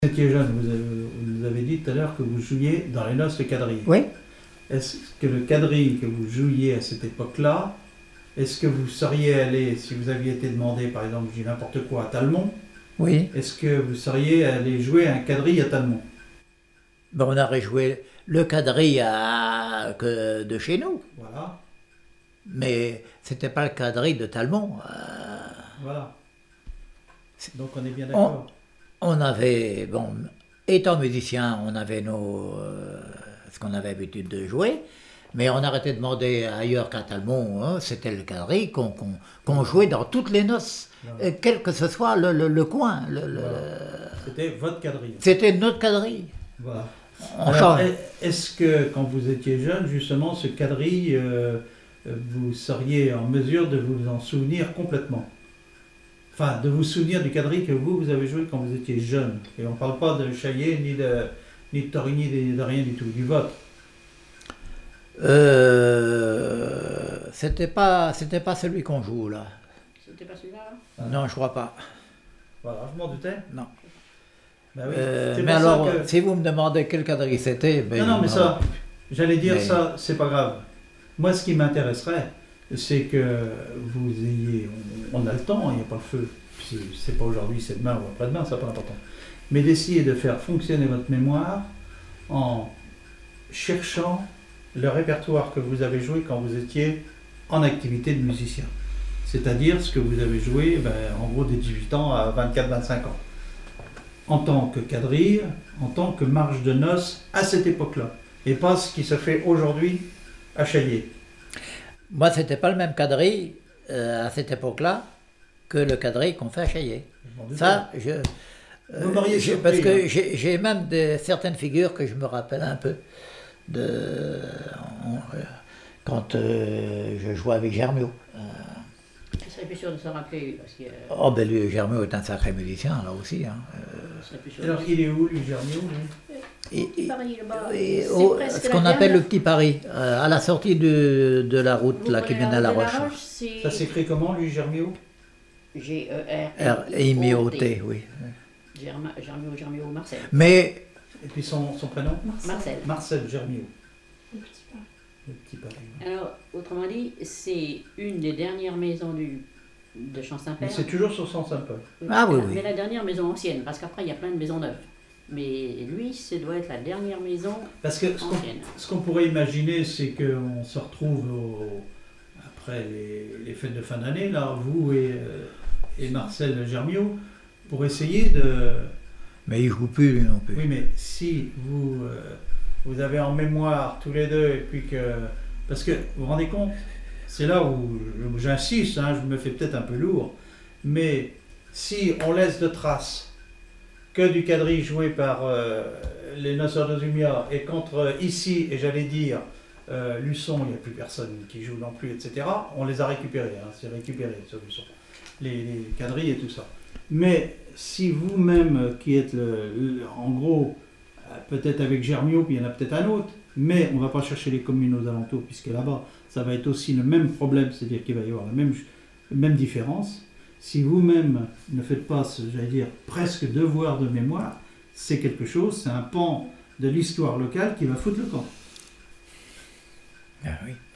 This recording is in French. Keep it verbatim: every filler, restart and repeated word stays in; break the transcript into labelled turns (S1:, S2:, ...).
S1: Vous étiez jeune, vous, avez, vous nous avez dit tout à l'heure que vous jouiez dans les noces le quadrille.
S2: Oui.
S1: Est-ce que le quadrille que vous jouiez à cette époque-là, est-ce que vous seriez allé, si vous aviez été demandé, par exemple, je dis n'importe quoi, à Talmont,
S2: Oui.
S1: est-ce que vous seriez allé jouer un quadrille à Talmont?
S2: Ben, on aurait joué le quadrille à, que de chez nous.
S1: Voilà.
S2: Mais c'était pas le quadrille de Talmont. Euh,
S1: voilà. Donc on est bien d'accord.
S2: On, on avait, bon, étant musicien, on avait nos, euh, ce qu'on avait l'habitude de jouer, mais on arrêtait de demander ailleurs qu'à Talmont, hein, c'était le quadrille qu'on qu'on, qu'on jouait dans toutes les noces, voilà. euh, quel que ce soit le, le, le coin. Le, le,
S1: voilà. C'était votre quadrille.
S2: C'était notre quadrille.
S1: Voilà.
S2: On
S1: Alors, est-ce que quand vous étiez jeune, justement, ce quadrille, euh, vous seriez en mesure de vous en souvenir complètement? Enfin, de vous souvenir du quadrille que vous, vous avez joué quand vous étiez jeune. Et on ne parle pas de Chaillet, ni de, ni de Torigny, ni de rien du tout, du vôtre.
S2: Euh, c'était pas, c'était pas celui qu'on joue, là.
S3: C'était pas celui-là, là
S2: ah. Non, je crois pas.
S1: Voilà, je m'en doutais.
S2: Non.
S1: Ben oui,
S2: euh, mais alors, que... si vous me demandez quel quadrille c'était... Ben,
S1: non, non, mais non. ça, j'allais dire mais... ça, c'est pas grave. Moi, ce qui m'intéresserait, c'est que vous ayez... On, on a le temps, il n'y a pas le feu. C'est pas aujourd'hui, c'est demain ou après-demain, ça n'a pas d'importance. Mais d'essayer de faire fonctionner votre mémoire en cherchant le répertoire que vous avez joué quand vous étiez en activité de musicien. C'est-à-dire ce que vous avez joué, ben, en gros, des dix-huit ans à vingt-quatre vingt-cinq ans. En tant que quadrille, en tant que marche de noces à cette époque-là. Et pas ce qui se fait aujourd'hui à Chaillet.
S2: Moi, c'était pas le même quadrille euh, à cette époque-là que le quadrille qu'on fait à Chaillet. Ça, je, euh, je parce que hein. j'ai même des, certaines figures que je me rappelle un peu de on, quand euh, je jouais avec Germiot. Euh,
S3: je serais plus sûr de se rappeler parce que.
S2: Oh ben lui, Germiot est un sacré musicien là aussi. Hein.
S1: Euh, Alors il est où, lui, Germiot?
S3: Et, et, Paris, là-bas.
S2: Et, oh, ce qu'on appelle le Petit Paris, euh, à la sortie de, de la route là, qui mène à La Roche. La Roche
S1: ça s'écrit comment, lui, Germiot?
S3: G E R
S2: R I M O T, oui.
S3: Germiot, Germiot, Marcel.
S2: Mais...
S1: Et puis son, son prénom?
S3: Marcel.
S1: Marcel Germiot.
S3: Le Petit Paris.
S1: Le Petit Paris.
S3: Alors, autrement dit, c'est une des dernières maisons du, de Champ-Saint-Père.
S1: Mais c'est toujours sur Champ-Saint-Père.
S2: Ah oui, oui.
S3: Mais la dernière maison ancienne, parce qu'après, il y a plein de maisons neuves. Mais lui, ça doit être la dernière maison
S1: Parce que ce
S3: ancienne.
S1: Ce qu'on pourrait imaginer, c'est qu'on se retrouve au, après les, les fêtes de fin d'année, là, vous et, et Marcel Germiot, pour essayer de...
S2: Mais il ne joue plus, lui non plus.
S1: Oui, mais si vous, euh, vous avez en mémoire tous les deux, et puis que... Parce que, vous vous rendez compte, c'est là où j'insiste, hein, je me fais peut-être un peu lourd, mais si on laisse de traces que du quadrille joué par euh, les Noceurs de Zumia, et qu'entre ici, et j'allais dire, euh, Luçon, il n'y a plus personne qui joue non plus, et cetera, on les a récupérés, hein, c'est récupéré sur Luçon, les, les quadrilles et tout ça. Mais si vous-même, qui êtes le, le, en gros, peut-être avec Germiot, puis il y en a peut-être un autre, mais on ne va pas chercher les communes aux alentours, puisque là-bas, ça va être aussi le même problème, c'est-à-dire qu'il va y avoir la même, même différence. Si vous-même ne faites pas, j'allais dire, presque devoir de mémoire, c'est quelque chose, c'est un pan de l'histoire locale qui va foutre le camp.
S2: Ah oui.